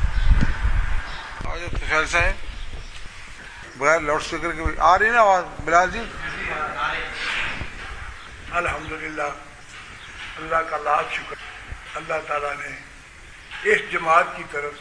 A: خیال صاحب بغیر لاؤڈ اسپیکر کے آ رہی نا آواز؟ بلال جی
D: الحمدللہ اللہ کا لاکھ شکر، اللہ تعالیٰ نے اس جماعت کی طرف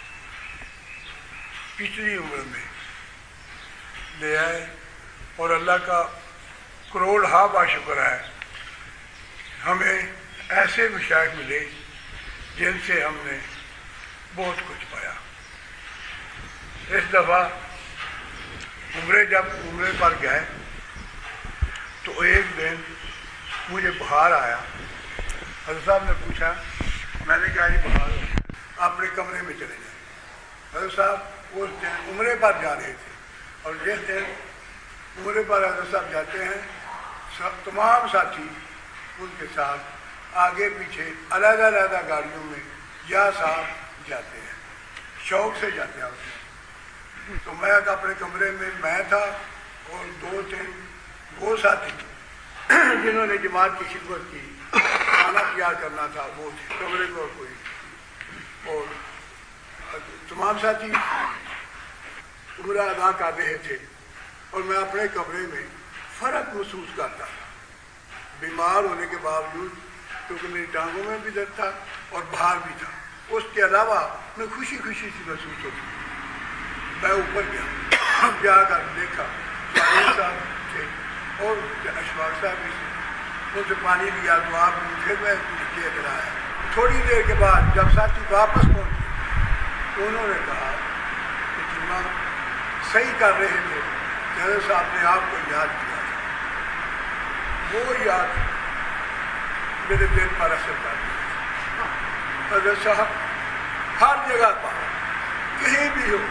D: پچھلی عمر میں لے آئے، اور اللہ کا کروڑ ہا با شکر ہے ہمیں ایسے مشائخ ملے جن سے ہم نے بہت کچھ پایا۔ اس دفعہ عمرے جب عمرے پر گئے تو ایک دن مجھے بخار آیا۔ حضرت صاحب نے پوچھا، میں نے کہا یہ بخار ہو گیا، اپنے کمرے میں چلے جائیں۔ حضرت صاحب اس دن عمرے پر جا رہے تھے، اور جس دن عمرے پر حضرت صاحب جاتے ہیں سب تمام ساتھی ان کے ساتھ آگے پیچھے علیحدہ علیحدہ گاڑیوں میں یا صاحب جاتے ہیں، شوق سے جاتے ہیں۔ تو میں اپنے کمرے میں میں تھا اور دو تین وہ ساتھی جنہوں نے جماعت کی خدمت کی، کھانا تیار کرنا تھا، وہ تھے کمرے میں، اور کوئی اور تمام ساتھی عمرہ ادا کر رہے تھے، اور میں اپنے کمرے میں فرق محسوس کرتا تھا، بیمار ہونے کے باوجود، کیونکہ میری ٹانگوں میں بھی درد تھا اور باہر بھی تھا۔ اس کے علاوہ میں خوشی خوشی سی محسوس ہوتی۔ میں اوپر گیا، جا کر دیکھا ساحل صاحب تھے اور اشفاق صاحب بھی تھے، ان سے پانی لیا، دعا کی، پھر میں نیچے چلایا۔ تھوڑی دیر کے بعد جب ساتھی واپس پہنچے تو انہوں نے کہا کہ جمعہ صحیح کر رہے تھے، حضرت صاحب نے آپ کو یاد کیا تھا۔ وہ یاد میرے دل پر اثر کر دیا۔ حضرت صاحب ہر جگہ پر کہیں بھی ہو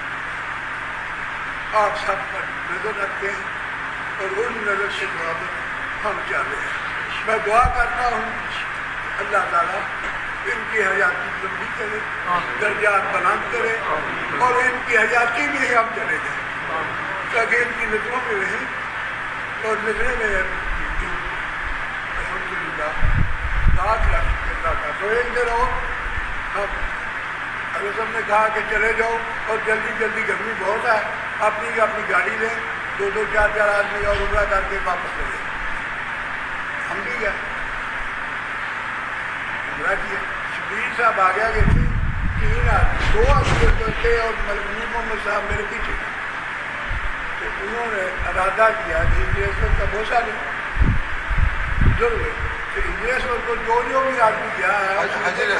D: آپ سب پر نظر رکھتے ہیں، اور ان نظر سے برابر ہم چل رہے ہیں۔ میں دعا کرتا ہوں اللہ تعالیٰ ان کی حیاتی لمبی کرے، درجات بلند کرے، اور ان کی حیاتی میں ہی ہم چلے جائیں تاکہ ان کی نظروں میں رہیں اور نظریں میں الحمدللہ لاکھ لاکھ اللہ کا۔ تو ایک دن اور ہم حضرت نے کہا کہ چلے جاؤ، اور جلدی جلدی گرمی بہت ہے، اپنی اپنی گاڑی لیں، دو دو چار چار آدمی اور عمرہ کر کے واپس لے جائیں۔ ہم بھی گئے، عمرہ کیے۔ شبیر صاحب آگے آگے تھے، تین آدمی، دو آدمی تھے اور ملکمی محمد صاحب میرے پیچھے تھے۔ تو انہوں نے ارادہ کیا کہ انجینئر کا بوسہ لیں، ضرور ہے۔ تو انجینئر کو جو جو بھی آدمی گیا ہے حجر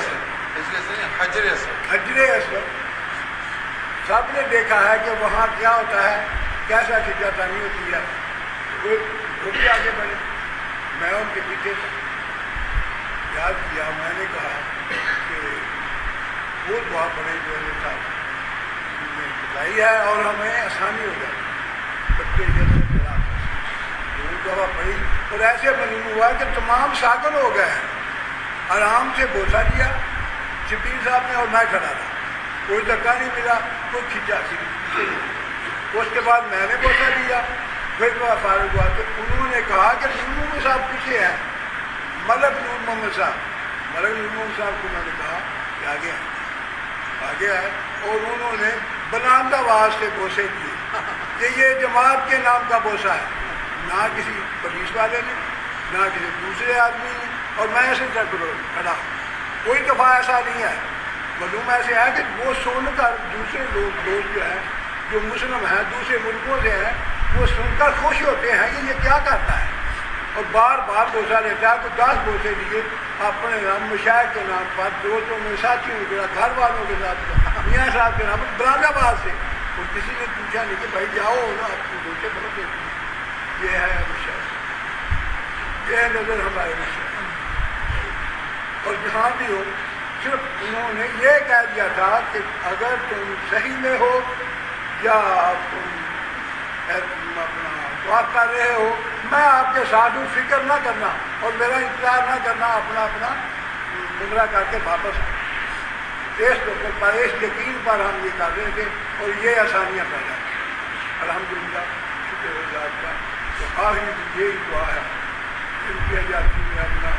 D: اسود سب نے دیکھا ہے کہ وہاں کیا ہوتا ہے، کیسا کھچا تانی ہوتی ہے، وہ بھی آگے بڑھے، میں ان کے پیچھے یاد کیا۔ میں نے کہا کہ وہ دعا پڑے جو ہے صاحب نے بتائی ہے اور ہمیں آسانی ہو جائے بچے جیسے چلا، وہ دعا پڑی، اور ایسے معلوم ہوا کہ تمام شاگل ہو گئے ہیں۔ آرام سے بوسہ دیا شبیر صاحب نے، اور میں کھڑا رہا، کوئی دھکا نہیں ملا، کوئی کھینچا سی۔ اس کے بعد میں نے بوسہ دیا، پھر وہ فارغ ہوا تو انہوں نے کہا کہ نور محمد صاحب پیچھے ہیں، ملک نور محمد صاحب۔ ملک نور محمد صاحب کو میں نے کہا کہ آگے ہیں، آگے ہے، اور انہوں نے بلند آواز سے بوسے دیے کہ یہ جماعت کے نام کا بوسہ ہے، نہ کسی پولیس والے نے، نہ کسی دوسرے آدمی نے، اور میں ایسے تک کھڑا، کوئی دفعہ ایسا نہیں ہے۔ معلوم ایسے ہے کہ وہ سن کر دوسرے لوگ دوست جو ہیں جو مسلم ہیں دوسرے ملکوں سے ہیں، وہ سن کر خوش ہوتے ہیں کہ یہ کیا کرتا ہے، اور بار بار بوسہ لیتا ہے۔ تو دس بوسے دیے اپنے نام، مشائخ کے نام پر، دوستوں میں، ساتھیوں کے ساتھ، گھر والوں کے ساتھ، میاں صاحب کے نام پر، بلند آباد سے، اور کسی نے پوچھا نہیں کہ بھائی جاؤ نا، آپ کو دوسرے بڑھ دیتے۔ یہ ہے مشائخ، یہ ہے نظر ہمارے مشائخ۔ اور جہاں بھی ہو، صرف انہوں نے یہ کہہ دیا تھا کہ اگر تم صحیح میں ہو یا تم اپنا دعا کر رہے ہو، میں آپ کے ساتھ ہوں، فکر نہ کرنا اور میرا انتظار نہ کرنا، اپنا اپنا عمرہ کر کے واپس آنا۔ اس پر اس یقین پر ہم یہ کر رہے تھے، اور یہ آسانیاں پیدا کی الحمدللہ، شکر اللہ کا۔ تو آخری یہی دعا ہے ان کی آزادی میں اپنا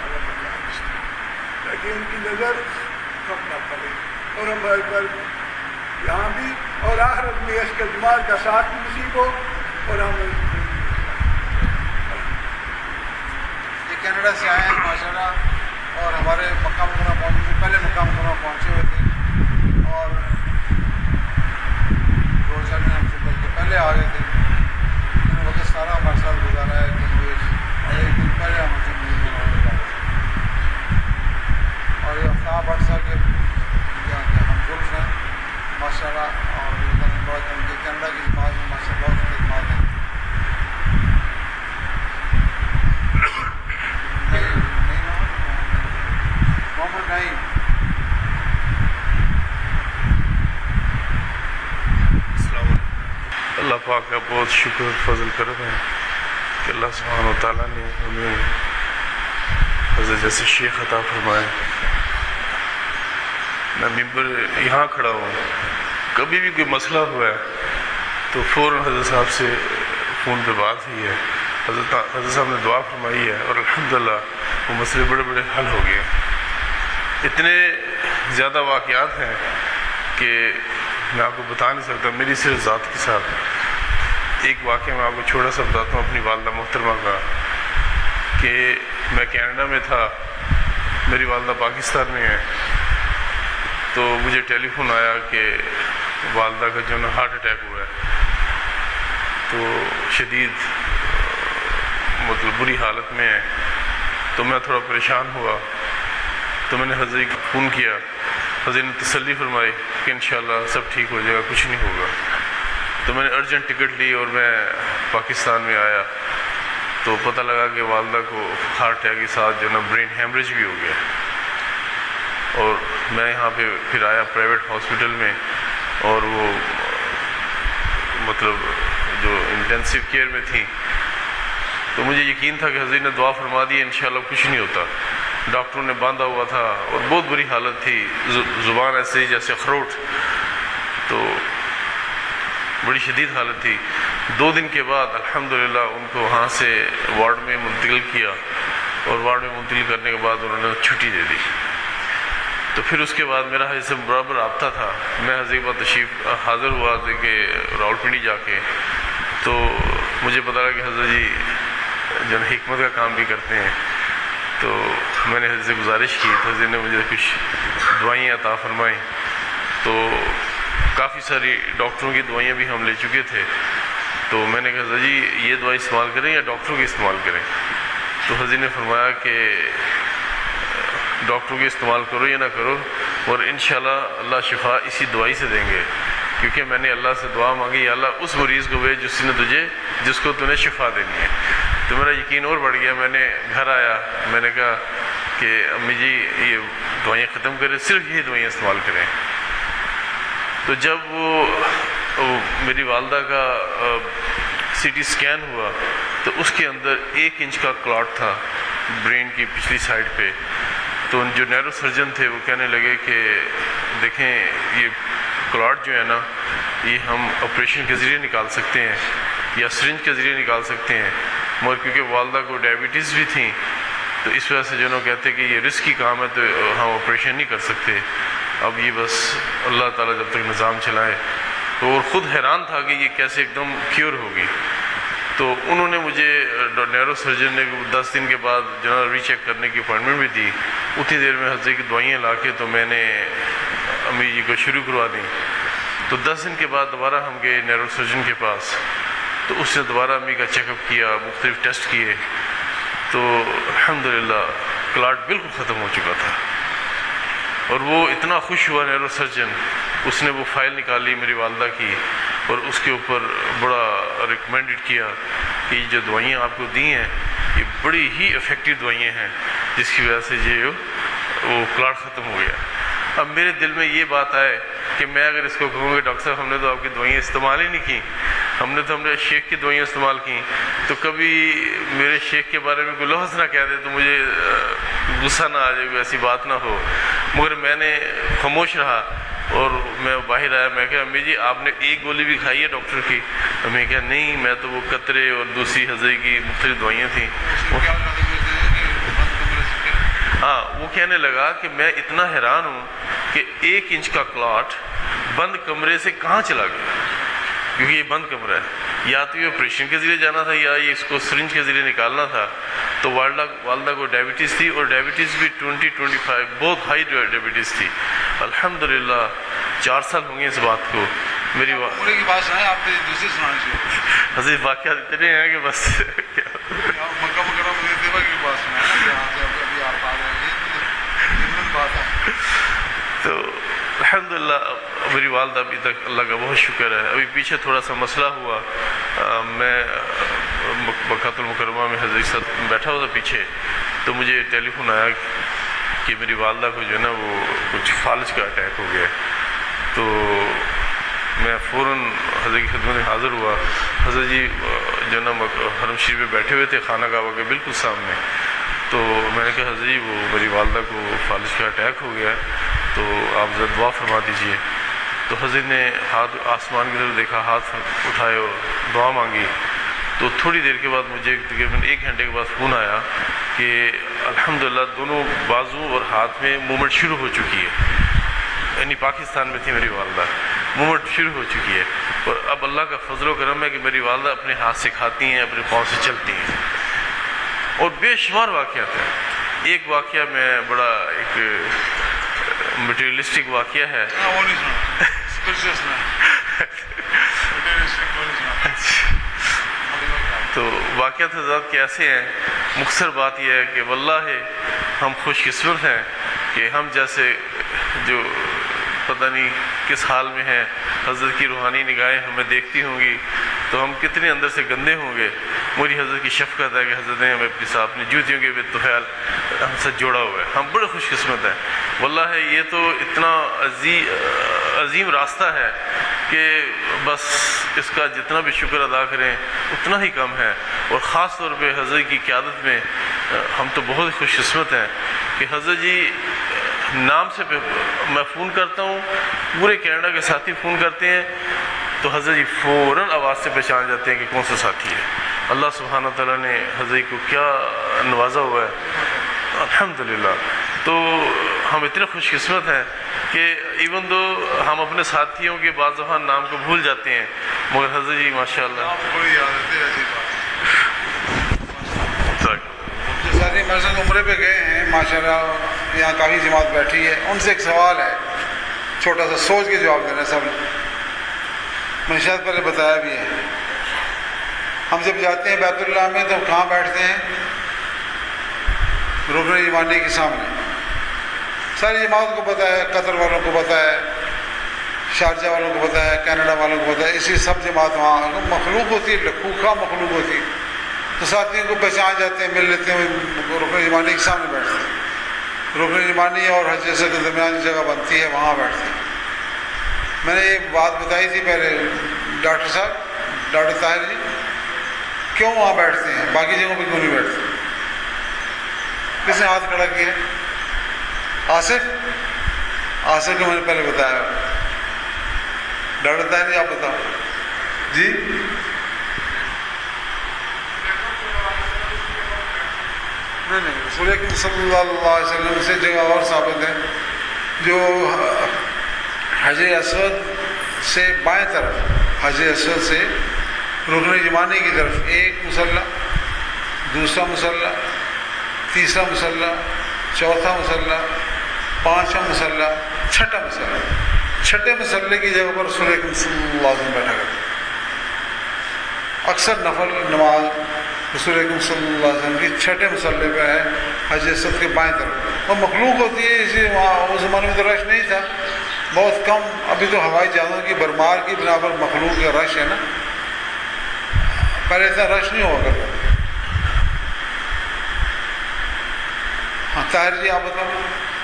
D: تاکہ ان کی نظر کم نہ پڑے، اور ہمارے پر یہاں بھی اور آخرت میں اس کے جماعت کا ساتھ نصیب ہو، اور ہم
A: کینیڈا سے آئے ہیں ماشاءاللہ، اور ہمارے مکہ مکرمہ پہنچے تھے، پہلے مکہ مکرمہ پہنچے ہوئے تھے اور دو چار دن ہم سے بلکہ پہلے آ گئے تھے. انہوں نے وقت سارا ہمارے ساتھ گزارا ہے کہ ایک دن پہلے ہم سے ملنے والے اور یہ افتاب بٹ صاحب کے ہم گلف ہیں ماشاءاللہ، اور بہت ان کے کینیڈا کی جماعت میں ماشاء اللہ بہت خدمات ہیں. محمد نعیم
E: اللہ پاک کا بہت شکر فضل کرم ہے کہ اللہ سبحانہ و تعالیٰ نے ہمیں حضرت جیسے شیخ عطا فرمائے. میں ممبر یہاں کھڑا ہوں، کبھی بھی کوئی مسئلہ ہوا ہے تو فوراً حضرت صاحب سے فون پہ بات ہوئی ہے، حضرت حضرت صاحب نے دعا فرمائی ہے اور الحمدللہ وہ مسئلے بڑے بڑے حل ہو گئے. اتنے زیادہ واقعات ہیں کہ میں آپ کو بتا نہیں سکتا. میری صرف ذات کے ساتھ ایک واقعہ میں آپ کو چھوٹا سا بتاتا ہوں اپنی والدہ محترمہ کا، کہ میں کینیڈا میں تھا، میری والدہ پاکستان میں ہے، تو مجھے ٹیلی فون آیا کہ والدہ کا جو نا ہارٹ اٹیک ہوا ہے، تو شدید مطلب بری حالت میں ہے. تو میں تھوڑا پریشان ہوا، تو میں نے حضرت کو فون کیا. حضرت نے تسلی فرمائی کہ انشاءاللہ سب ٹھیک ہو جائے گا، کچھ نہیں ہوگا. تو میں نے ارجنٹ ٹکٹ لی اور میں پاکستان میں آیا تو پتہ لگا کہ والدہ کو ہارٹ اٹیک کے ساتھ جو نا برین ہیمریج بھی ہو گیا. اور میں یہاں پہ پھر آیا پرائیویٹ ہاسپٹل میں، اور وہ مطلب جو انٹینسو کیئر میں تھی، تو مجھے یقین تھا کہ حضرت نے دعا فرما دی انشاءاللہ کچھ نہیں ہوتا. ڈاکٹروں نے باندھا ہوا تھا اور بہت بری حالت تھی، زبان ایسے ہی جیسے اخروٹ، تو بڑی شدید حالت تھی. دو دن کے بعد الحمدللہ ان کو وہاں سے وارڈ میں منتقل کیا، اور وارڈ میں منتقل کرنے کے بعد انہوں نے چھٹی دے دی. تو پھر اس کے بعد میرا حضرت سے برابر رابطہ تھا. میں حضرت کے بعد تشریف حاضر ہوا حضرت کے راولپنڈی جا کے، تو مجھے پتا لگا کہ حضرت جی جو حکمت کا کام بھی کرتے ہیں. تو میں نے حضرت سے گزارش کی، تو حضرت نے مجھے کچھ دوائیاں عطا فرمائیں. تو کافی ساری ڈاکٹروں کی دوائیاں بھی ہم لے چکے تھے. تو میں نے کہا حضرت جی یہ دوائی استعمال کریں یا ڈاکٹروں کی استعمال کریں؟ تو حضرت نے فرمایا کہ ڈاکٹروں کی استعمال کرو یا نہ کرو، اور انشاءاللہ اللہ شفا اسی دوائی سے دیں گے. کیونکہ میں نے اللہ سے دعا مانگی، یا اللہ اس مریض کو بھیج جس نے تجھے جس کو تو نے شفا دینی ہے. تو میرا یقین اور بڑھ گیا. میں نے گھر آیا، میں نے کہا کہ امی جی یہ دوائیاں ختم کریں، صرف یہی دوائیاں استعمال کریں. تو جب وہ میری والدہ کا سی ٹی اسکین ہوا تو اس کے اندر ایک انچ کا کلاٹ تھا برین کی پچھلی سائڈ پہ. تو جو نیرو سرجن تھے وہ کہنے لگے کہ دیکھیں یہ کلاٹ جو ہے نا یہ ہم آپریشن کے ذریعے نکال سکتے ہیں یا سرنج کے ذریعے نکال سکتے ہیں، مگر کیونکہ والدہ کو ڈائبٹیز بھی تھیں تو اس وجہ سے جو نا کہتے کہ یہ رسکی کام ہے تو ہم آپریشن نہیں کر سکتے. اب یہ بس اللہ تعالیٰ جب تک نظام چلائے. تو وہ خود حیران تھا کہ یہ کیسے ایک دم کیور ہوگی. تو انہوں نے مجھے نیرو سرجن نے دس دن کے بعد جو ہے ری چیک کرنے کی اپوائنٹمنٹ بھی دی. اتنی دیر میں حضرت کی دوائیاں لا کے تو میں نے امی جی کو شروع کروا دیں. تو دس دن کے بعد دوبارہ ہم گئے نیرو سرجن کے پاس. تو اس نے دوبارہ امی کا چیک اپ کیا، مختلف ٹیسٹ کیے. تو الحمدللہ کلاٹ بالکل ختم ہو چکا تھا. اور وہ اتنا خوش ہوا نیرو سرجن، اس نے وہ فائل نکالی میری والدہ کی اور اس کے اوپر بڑا ریکمینڈڈ کیا کہ یہ جو دوائیاں آپ کو دی ہیں یہ بڑی ہی افیکٹو دوائیاں ہیں جس کی وجہ سے یہ وہ کلاٹ ختم ہو گیا. اب میرے دل میں یہ بات آئے کہ میں اگر اس کو کہوں گے ڈاکٹر صاحب ہم نے تو آپ کی دوائیاں استعمال ہی نہیں کی، ہم نے تو ہم نے شیخ کی دوائیاں استعمال کی، تو کبھی میرے شیخ کے بارے میں کوئی لفظ نہ کہہ دے تو مجھے غصہ نہ آ جائے، کوئی ایسی بات نہ ہو. مگر میں نے خاموش رہا اور میں باہر آیا. میں کہا امی جی آپ نے ایک گولی بھی کھائی ہے ڈاکٹر کی؟ میں کہا نہیں، میں تو وہ قطرے اور دوسری حضرت کی مختلف دوائیاں تھیں. ہاں وہ کہنے لگا کہ میں اتنا حیران ہوں کہ ایک انچ کا کلاٹ بند کمرے سے کہاں چلا گیا. کیونکہ یہ بند کمرہ ہے، یا تو یہ آپریشن کے ذریعے جانا تھا یا یہ اس کو سرنج کے ذریعے نکالنا تھا. تو والدہ والدہ کو ڈائبٹیز تھی، اور ڈائبٹیز بھی ٹوینٹی ٹوینٹی فائیو بہت ہائی ڈائبٹیز تھی. الحمدللہ چار سال ہوں گے اس بات کو. میری
A: عمرے کی بات سنائیں، آپ نے دوسری سنانی چاہیے.
E: حضرت واقعات اتنے ہیں کہ بس
A: مکہ مکرمہ میں دیوا کی بات سنائیں جہاں سے ابھی آپ آ رہے ہیں، یہ ضمن بات ہے.
E: تو الحمدللہ میری والدہ ابھی تک اللہ کا بہت شکر ہے. ابھی پیچھے تھوڑا سا مسئلہ ہوا، آ, میں مکہ المکرمہ میں حضرت ساتھ بیٹھا ہوا تھا پیچھے، تو مجھے ٹیلی فون آیا کہ میری والدہ کو جو ہے نا وہ کچھ فالج کا اٹیک ہو گیا. تو میں فوراً حضرت کی خدمت میں حاضر ہوا. حضرت جی جو ہے نا حرم شریف میں بیٹھے ہوئے تھے خانہ کعبہ کے بالکل سامنے. تو میں نے کہا حضرت جی وہ میری والدہ کو فالج کا اٹیک ہو گیا، تو آپ ذرا دعا فرما دیجئے. تو حضرت نے ہاتھ آسمان کی طرف دیکھا، ہاتھ اٹھائے اور دعا مانگی. تو تھوڑی دیر کے بعد مجھے تقریباً ایک گھنٹے کے بعد فون آیا کہ الحمدللہ دونوں بازو اور ہاتھ میں موومنٹ شروع ہو چکی ہے. یعنی پاکستان میں تھی میری والدہ، موومنٹ شروع ہو چکی ہے. اور اب اللہ کا فضل و کرم ہے کہ میری والدہ اپنے ہاتھ سے کھاتی ہیں، اپنے پاؤں سے چلتی ہیں. اور بے شمار واقعات ہیں. ایک واقعہ میں بڑا ایک مٹیریلسٹک واقعہ ہے.
A: وہ نہیں سنا، اسپیشل سنا.
E: تو واقعات حضرات کیسے ہیں؟ مختصر بات یہ ہے کہ واللہ ہم خوش قسمت ہیں کہ ہم جیسے جو پتہ نہیں کس حال میں ہیں، حضرت کی روحانی نگاہیں ہمیں دیکھتی ہوں گی تو ہم کتنے اندر سے گندے ہوں گے. میری حضرت کی شفقت ہے کہ حضرت نے ہمیں اپنی صاحب اپنی جوتیوں کے بھی توفیل ہم سے جوڑا ہوا ہے. ہم بڑے خوش قسمت ہیں. واللہ یہ تو اتنا عظیم عظیم راستہ ہے کہ بس اس کا جتنا بھی شکر ادا کریں اتنا ہی کم ہے. اور خاص طور پہ حضرت کی قیادت میں ہم تو بہت خوش قسمت ہیں کہ حضرت جی نام سے میں فون کرتا ہوں، پورے کینیڈا کے ساتھی فون کرتے ہیں تو حضرت جی فوراً آواز سے پہچان جاتے ہیں کہ کون سا ساتھی ہے. اللہ سبحانہ تعالیٰ نے حضرت کو کیا نوازا ہوا ہے الحمدللہ. تو ہم اتنے خوش قسمت ہیں کہ ایون دو ہم اپنے ساتھیوں کے بعض دفعہ نام کو بھول جاتے ہیں، مگر حضرت جی ماشاء اللہ
A: بڑی عادت ہے ایسی بات. جو ساتھی میرے ساتھ عمرے پہ گئے ہیں ماشاء اللہ، یہاں کافی جماعت بیٹھی ہے، ان سے ایک سوال ہے چھوٹا سا، سوچ کے جواب دینا سب نے. میں نے شاید پہلے بتایا بھی ہے. ہم جب جاتے ہیں بیت اللہ میں تو کہاں بیٹھتے ہیں؟ رکن یمانی کے سامنے. ساری جماعت کو پتہ ہے، قطر والوں کو پتہ ہے، شارجہ والوں کو پتہ ہے، کینیڈا والوں کو پتہ ہے. اسی سب جماعت وہاں مخلوق ہوتی ہے، لکھو کا مخلوق ہوتی ہے. تو ساتھیوں کو پہچان جاتے ہیں، مل لیتے ہیں، رکن یمانی کے سامنے بیٹھتے ہیں. رکن یمانی اور حج اسود کے درمیان جگہ بنتی ہے وہاں بیٹھتے ہیں. میں نے ایک بات بتائی تھی پہلے، ڈاکٹر صاحب ڈاکٹر طاہر جی کیوں وہاں بیٹھتے ہیں، باقی جگہوں پہ کیوں نہیں بیٹھتے؟ کس نے ہاتھ کھڑا کیا؟ آصف آصف کو میں نے پہلے بتایا. ڈاکٹر طاہر جی آپ بتاؤ. جی نہیں نہیں رسول اکرم صلی اللہ علیہ وسلم سے جگہ اور ثابت ہے جو حجر اسود سے بائیں طرف، حجر اسود سے رکن یمانی کی طرف ایک مسلح، دوسرا مسلح، تیسرا مسلح، چوتھا مسلح، پانچواں مسلح، چھٹا مسلح. چھٹے مسلح کی جگہ پر رسول اکرم صلی اللہ علیہ وسلم بیٹھا کرتے. اکثر نفل نماز رسول اکرم صلی اللہ علیہ وسلم کی چھٹے مسلح پہ ہے، حجر اسود کے بائیں طرف. وہ مخلوق ہوتی ہے، اسی وہاں اس زمانے میں تو رش نہیں تھا، بہت کم. ابھی تو ہوائی جہازوں کی برمار کی بنا پر مخلوق کا رش ہے نا، پہلے اتنا رش نہیں ہوا کرتا. ہاں طاہر جی آپ بتاؤ.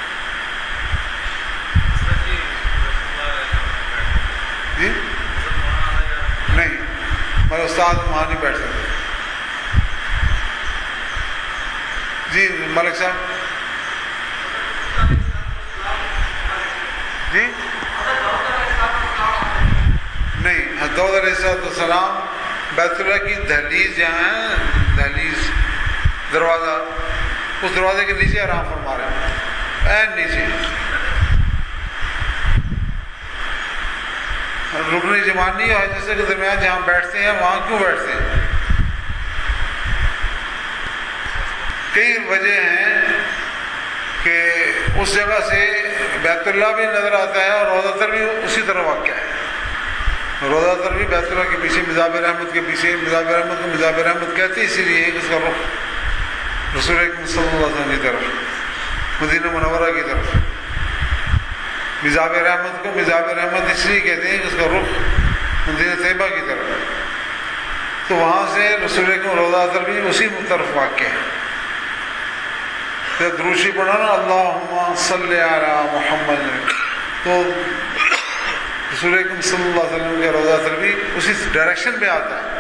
A: جی نہیں، میرے استاد وہاں نہیں بیٹھ سکتے. جی ملک صاحب. جی نہیں، داؤد علیہ السلام بیت اللہ کی دہلیز جہاں ہے، دہلیز دروازہ، اس دروازے کے نیچے آرام فرما رہے ہیں، این نیچے. رکن یمانی اور حجر کے درمیان جہاں بیٹھتے ہیں وہاں کیوں بیٹھتے ہیں؟ کئی وجہ ہیں کہ اس جگہ سے بیت اللہ بھی نظر آتا ہے اور روضہ تر بھی اسی طرح واقع ہے. روضہ تر بھی بیت اللہ کے پیچھے مزاب رحمت کے پیچھے. مزاب رحمت کو مزاب رحمت کہتے ہیں اسی لیے کہ اس کا رخ رسول اکرم صلی اللہ علیہ وسلم کی طرف، مدینہ منورہ کی طرف. مزاب رحمت کو مزاب رحمت اس لیے کہتے ہیں کہ اس کا رخ مدینہ طیبہ کی طرف. تو وہاں سے رسول اکرم روضہ تر بھی اسی طرف واقع ہے. پھر دروشی پڑھا نا اللہم صلی علی محمد، تو رسول اکرم صلی اللہ علیہ وسلم کا روضہ تر بھی اسی ڈائریکشن پہ آتا ہے،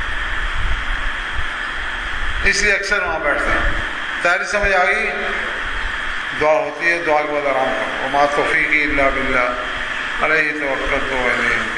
A: اس لیے اکثر وہاں بیٹھتے ہیں. تیاری سمجھ آ گئی؟ دعا ہوتی ہے، دعا کے بعد آرام کرو. وما توفیقی الا باللہ علیہ توکلت و الیہ